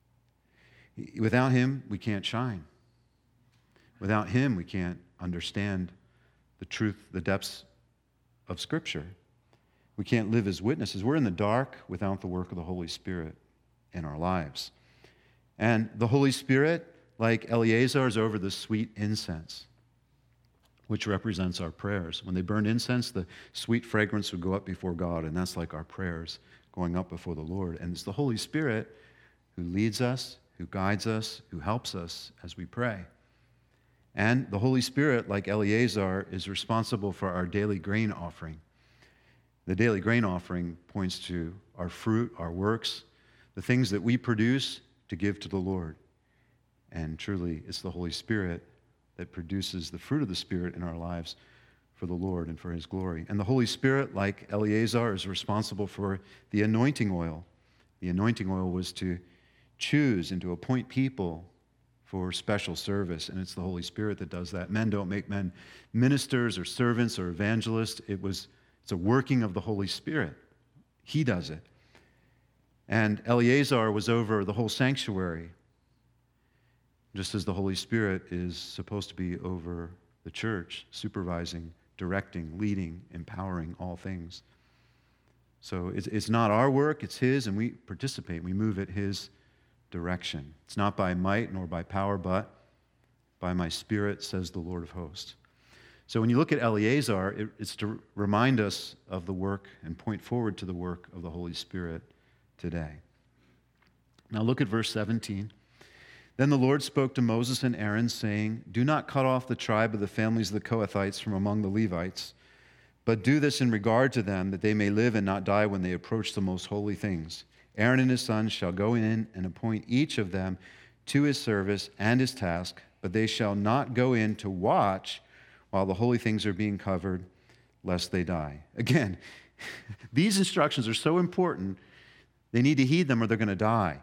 Without him, we can't shine. Without him, we can't understand the truth, the depths of Scripture. We can't live as witnesses. We're in the dark without the work of the Holy Spirit in our lives. And the Holy Spirit, like Eleazar, is over the sweet incense, which represents our prayers. When they burned incense, the sweet fragrance would go up before God, and that's like our prayers going up before the Lord. And it's the Holy Spirit who leads us, who guides us, who helps us as we pray. And the Holy Spirit, like Eleazar, is responsible for our daily grain offering. The daily grain offering points to our fruit, our works, the things that we produce to give to the Lord. And truly, it's the Holy Spirit that produces the fruit of the Spirit in our lives for the Lord and for his glory. And the Holy Spirit, like Eleazar, is responsible for the anointing oil. The anointing oil was to choose and to appoint people for special service, and it's the Holy Spirit that does that. Men don't make men ministers or servants or evangelists. It was, it's a working of the Holy Spirit. He does it. And Eleazar was over the whole sanctuary, just as the Holy Spirit is supposed to be over the church, supervising, directing, leading, empowering all things. So it's, it's not our work, it's his, and we participate. We move at his direction. It's not by might nor by power, but by my Spirit, says the Lord of hosts. So when you look at Eleazar, it, it's to remind us of the work and point forward to the work of the Holy Spirit today. Now look at verse seventeen. Then the Lord spoke to Moses and Aaron, saying, "Do not cut off the tribe of the families of the Kohathites from among the Levites, but do this in regard to them, that they may live and not die when they approach the most holy things. Aaron and his sons shall go in and appoint each of them to his service and his task, but they shall not go in to watch while the holy things are being covered, lest they die." Again, these instructions are so important, they need to heed them or they're going to die.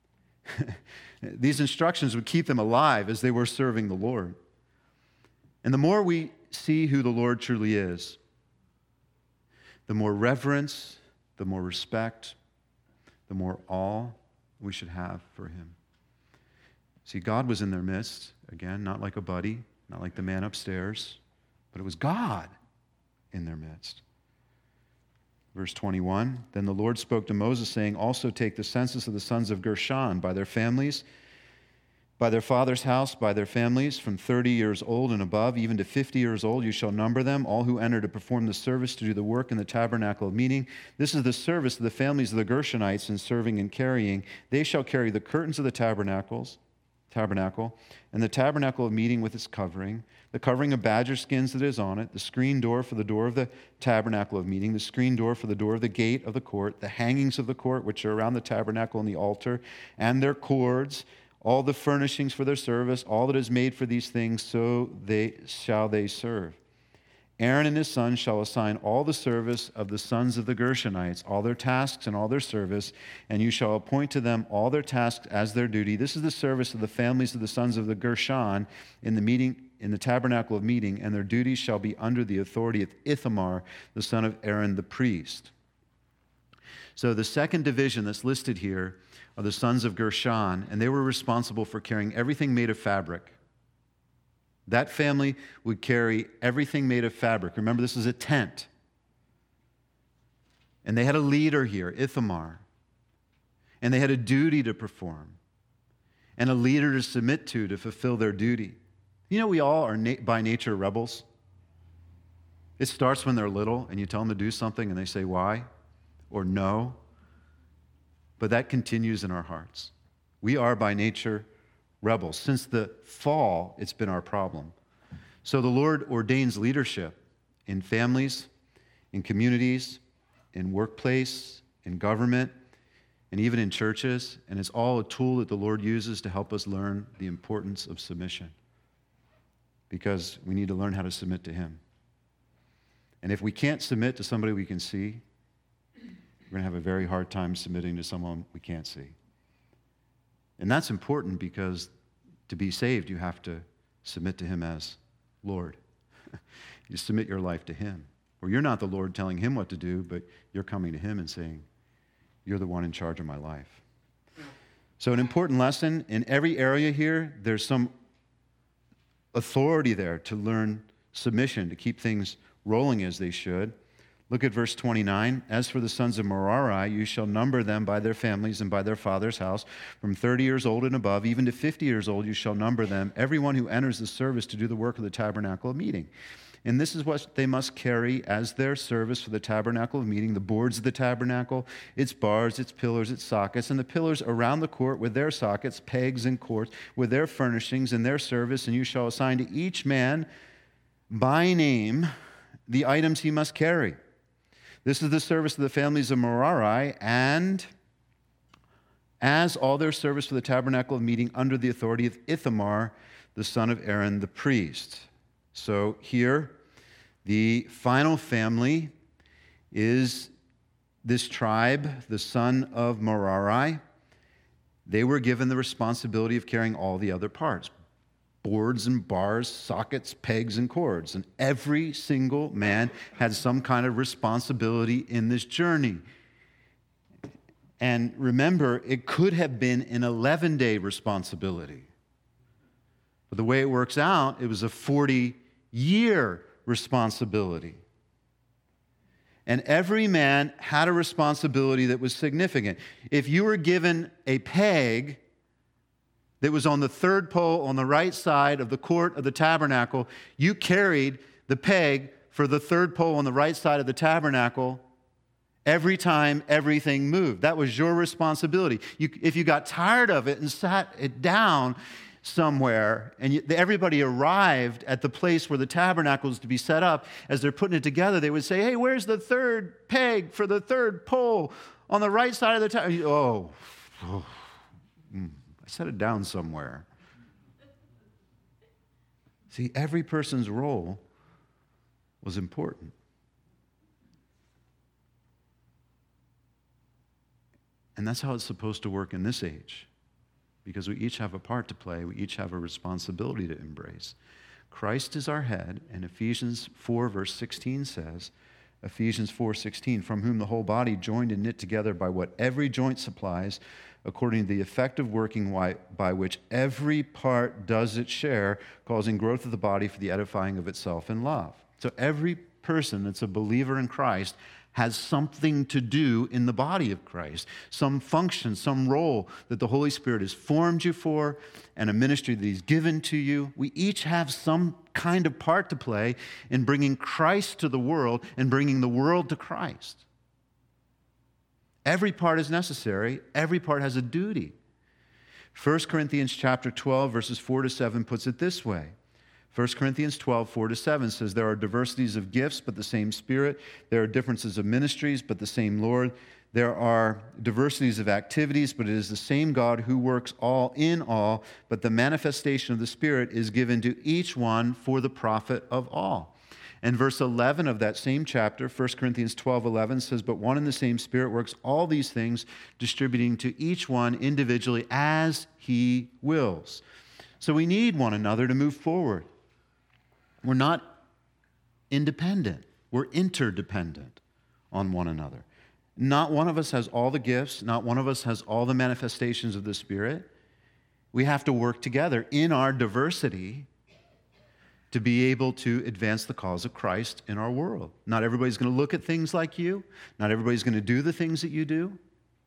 These instructions would keep them alive as they were serving the Lord. And the more we see who the Lord truly is, the more reverence, the more respect, the more awe we should have for him. See, God was in their midst, again, not like a buddy, not like the man upstairs, but it was God in their midst. Verse twenty-one, then the Lord spoke to Moses, saying, "Also take the census of the sons of Gershon by their families, By their father's house, by their families, from thirty years old and above, even to fifty years old, you shall number them, all who enter to perform the service, to do the work in the tabernacle of meeting. This is the service of the families of the Gershonites in serving and carrying. They shall carry the curtains of the tabernacles, tabernacle, and the tabernacle of meeting with its covering, the covering of badger skins that is on it, the screen door for the door of the tabernacle of meeting, the screen door for the door of the gate of the court, the hangings of the court which are around the tabernacle and the altar, and their cords, all the furnishings for their service, all that is made for these things, so they shall they serve. Aaron and his sons shall assign all the service of the sons of the Gershonites, all their tasks and all their service, and you shall appoint to them all their tasks as their duty. This is the service of the families of the sons of the Gershon in the meeting, in the tabernacle of meeting, and their duties shall be under the authority of Ithamar, the son of Aaron the priest. So the second division that's listed here are the sons of Gershon, and they were responsible for carrying everything made of fabric. That family would carry everything made of fabric. Remember, this is a tent. And they had a leader here, Ithamar. And they had a duty to perform. And a leader to submit to, to fulfill their duty. You know, we all are na- by nature rebels. It starts when they're little, and you tell them to do something, and they say, why? Or no. But that continues in our hearts. We are by nature rebels. Since the fall, it's been our problem. So the Lord ordains leadership in families, in communities, in workplace, in government, and even in churches. And it's all a tool that the Lord uses to help us learn the importance of submission. Because we need to learn how to submit to Him. And if we can't submit to somebody we can see, we're going to have a very hard time submitting to someone we can't see. And that's important because to be saved, you have to submit to Him as Lord. You submit your life to Him. Or you're not the Lord telling Him what to do, but you're coming to Him and saying, you're the one in charge of my life. So an important lesson, in every area here, there's some authority there to learn submission, to keep things rolling as they should. Look at verse twenty-nine. As for the sons of Merari, you shall number them by their families and by their father's house. From thirty years old and above, even to fifty years old, you shall number them, everyone who enters the service to do the work of the tabernacle of meeting. And this is what they must carry as their service for the tabernacle of meeting, the boards of the tabernacle, its bars, its pillars, its sockets, and the pillars around the court with their sockets, pegs, and cords, with their furnishings and their service. And you shall assign to each man by name the items he must carry. This is the service of the families of Merari, and as all their service for the tabernacle of meeting under the authority of Ithamar, the son of Aaron the priest. So here, the final family is this tribe, the son of Merari. They were given the responsibility of carrying all the other parts. Boards and bars, sockets, pegs, and cords. And every single man had some kind of responsibility in this journey. And remember, it could have been an eleven-day responsibility. But the way it works out, it was a forty-year responsibility. And every man had a responsibility that was significant. If you were given a peg that was on the third pole on the right side of the court of the tabernacle, you carried the peg for the third pole on the right side of the tabernacle every time everything moved. That was your responsibility. You, if you got tired of it and sat it down somewhere, and you, everybody arrived at the place where the tabernacle was to be set up, as they're putting it together, they would say, hey, where's the third peg for the third pole on the right side of the tabernacle? Oh, oh mm. I set it down somewhere. See, every person's role was important. And that's how it's supposed to work in this age, because we each have a part to play. We each have a responsibility to embrace. Christ is our head, and Ephesians four, verse sixteen says, Ephesians four sixteen, from whom the whole body joined and knit together by what every joint supplies, according to the effective working by which every part does its share, causing growth of the body for the edifying of itself in love. So every person that's a believer in Christ has something to do in the body of Christ, some function, some role that the Holy Spirit has formed you for, and a ministry that He's given to you. We each have some kind of part to play in bringing Christ to the world and bringing the world to Christ. Every part is necessary. Every part has a duty. First Corinthians chapter twelve, verses four to seven puts it this way. First Corinthians twelve, four to seven says, there are diversities of gifts, but the same Spirit. There are differences of ministries, but the same Lord. There are diversities of activities, but it is the same God who works all in all. But the manifestation of the Spirit is given to each one for the profit of all. And verse eleven of that same chapter, First Corinthians twelve, eleven says, but one and the same Spirit works all these things, distributing to each one individually as He wills. So we need one another to move forward. We're not independent. We're interdependent on one another. Not one of us has all the gifts. Not one of us has all the manifestations of the Spirit. We have to work together in our diversity to be able to advance the cause of Christ in our world. Not everybody's going to look at things like you. Not everybody's going to do the things that you do.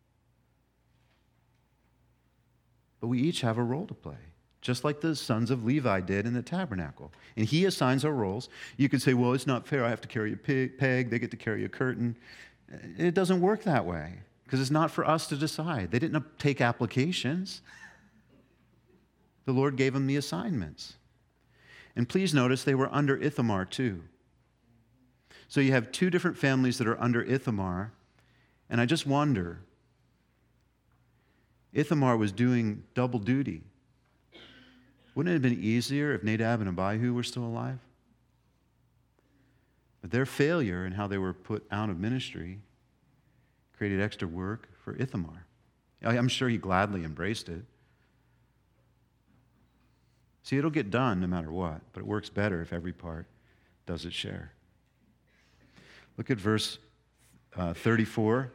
But we each have a role to play, just like the sons of Levi did in the tabernacle. And He assigns our roles. You could say, well, it's not fair. I have to carry a peg. They get to carry a curtain. It doesn't work that way because it's not for us to decide. They didn't take applications. The Lord gave them the assignments. And please notice they were under Ithamar too. So you have two different families that are under Ithamar. And I just wonder, Ithamar was doing double duty. Wouldn't it have been easier if Nadab and Abihu were still alive? But their failure in how they were put out of ministry created extra work for Ithamar. I'm sure he gladly embraced it. See, it'll get done no matter what, but it works better if every part does its share. Look at verse uh, thirty-four.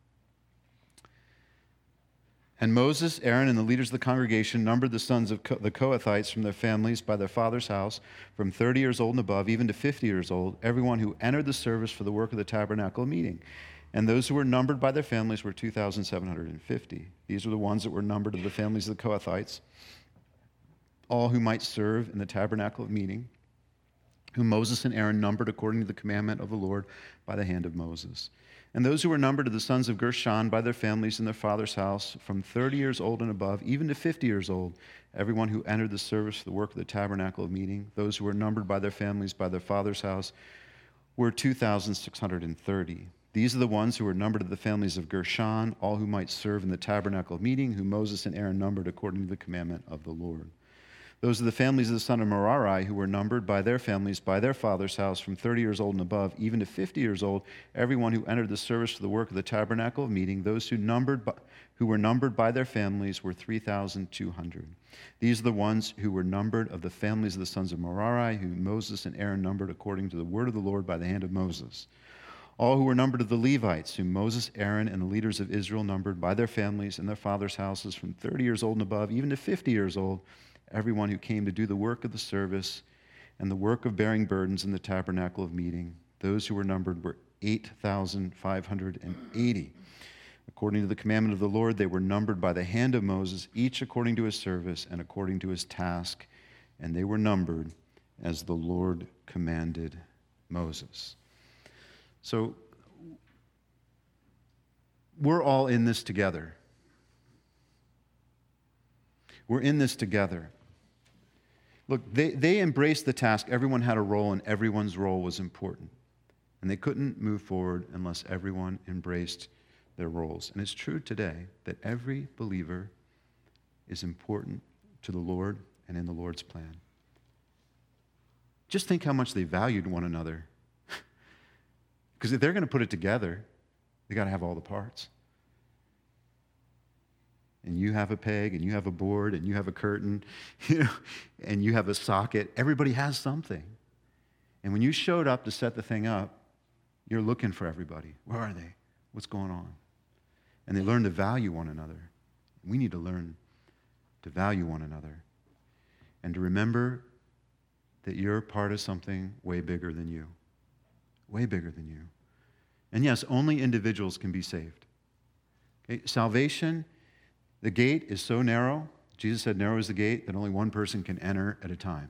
And Moses, Aaron, and the leaders of the congregation numbered the sons of Co- the Kohathites from their families by their father's house, from thirty years old and above, even to fifty years old, everyone who entered the service for the work of the tabernacle meeting. And those who were numbered by their families were two thousand seven hundred fifty. These were the ones that were numbered of the families of the Kohathites, all who might serve in the tabernacle of meeting, whom Moses and Aaron numbered according to the commandment of the Lord by the hand of Moses. And those who were numbered of the sons of Gershon by their families in their father's house, from thirty years old and above, even to fifty years old, everyone who entered the service for the work of the tabernacle of meeting, those who were numbered by their families by their father's house, were two thousand six hundred thirty. These are the ones who were numbered of the families of Gershon, all who might serve in the tabernacle of meeting, whom Moses and Aaron numbered according to the commandment of the Lord. Those are the families of the son of Merari who were numbered by their families, by their father's house, from thirty years old and above, even to fifty years old, everyone who entered the service for the work of the tabernacle of meeting. Those who numbered by, who were numbered by their families were three thousand two hundred. These are the ones who were numbered of the families of the sons of Merari, whom Moses and Aaron numbered according to the word of the Lord by the hand of Moses. All who were numbered of the Levites, whom Moses, Aaron, and the leaders of Israel numbered by their families and their fathers' houses, from thirty years old and above, even to fifty years old, everyone who came to do the work of the service and the work of bearing burdens in the tabernacle of meeting. Those who were numbered were eight thousand five hundred eighty. According to the commandment of the Lord, they were numbered by the hand of Moses, each according to his service and according to his task, and they were numbered as the Lord commanded Moses. So we're all in this together. We're in this together. Look, they, they embraced the task. Everyone had a role, and everyone's role was important. And they couldn't move forward unless everyone embraced their roles. And it's true today that every believer is important to the Lord and in the Lord's plan. Just think how much they valued one another. Because if they're going to put it together, they got to have all the parts. And you have a peg, and you have a board, and you have a curtain, you know, and you have a socket. Everybody has something. And when you showed up to set the thing up, you're looking for everybody. Where are they? What's going on? And they learn to value one another. We need to learn to value one another and to remember that you're part of something way bigger than you. Way bigger than you. And yes, only individuals can be saved. Okay? Salvation, the gate is so narrow. Jesus said, narrow is the gate, that only one person can enter at a time.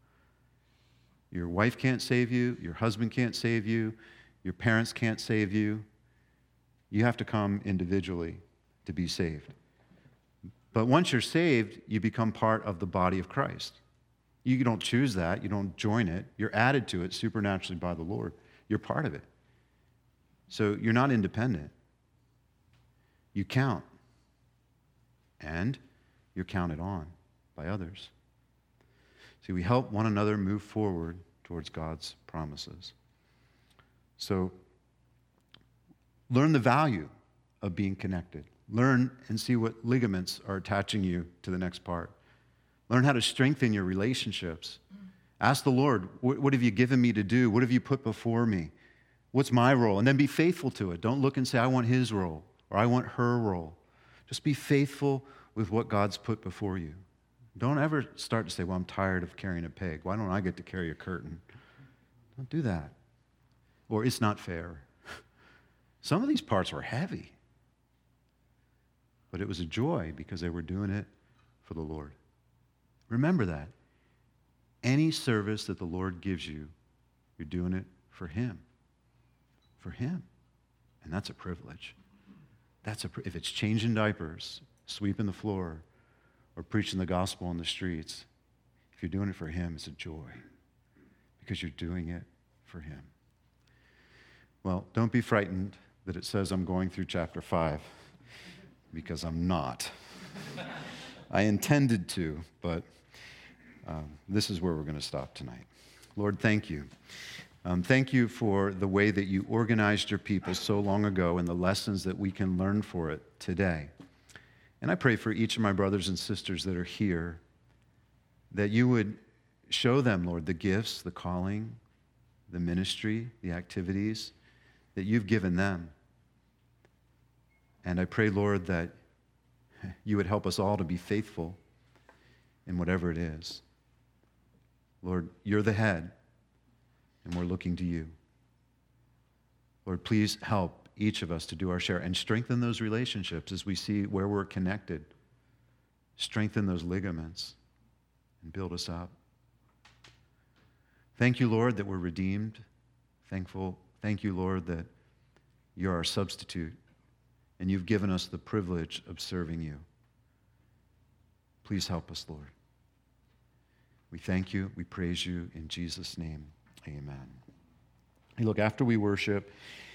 Your wife can't save you. Your husband can't save you. Your parents can't save you. You have to come individually to be saved. But once you're saved, you become part of the body of Christ. You don't choose that. You don't join it. You're added to it supernaturally by the Lord. You're part of it. So you're not independent. You count. And you're counted on by others. See, we help one another move forward towards God's promises. So learn the value of being connected. Learn and see what ligaments are attaching you to the next part. Learn how to strengthen your relationships. Ask the Lord, what, what have you given me to do? What have you put before me? What's my role? And then be faithful to it. Don't look and say, I want his role or I want her role. Just be faithful with what God's put before you. Don't ever start to say, well, I'm tired of carrying a peg. Why don't I get to carry a curtain? Don't do that. Or it's not fair. Some of these parts were heavy. But it was a joy because they were doing it for the Lord. Remember that. Any service that the Lord gives you, you're doing it for him. For him. And that's a privilege. That's a, if it's changing diapers, sweeping the floor, or preaching the gospel on the streets, if you're doing it for him, it's a joy because you're doing it for him. Well, don't be frightened that it says I'm going through chapter five, because I'm not. I intended to, but um, this is where we're going to stop tonight. Lord, thank you. Um, thank you for the way that you organized your people so long ago and the lessons that we can learn for it today. And I pray for each of my brothers and sisters that are here, that you would show them, Lord, the gifts, the calling, the ministry, the activities that you've given them. And I pray, Lord, that you would help us all to be faithful in whatever it is. Lord, you're the head, and we're looking to you. Lord, please help each of us to do our share and strengthen those relationships as we see where we're connected. Strengthen those ligaments and build us up. Thank you, Lord, that we're redeemed. Thankful. Thank you, Lord, that you're our substitute and you've given us the privilege of serving you. Please help us, Lord. We thank you. We praise you in Jesus' name. Amen. Hey, look, after we worship,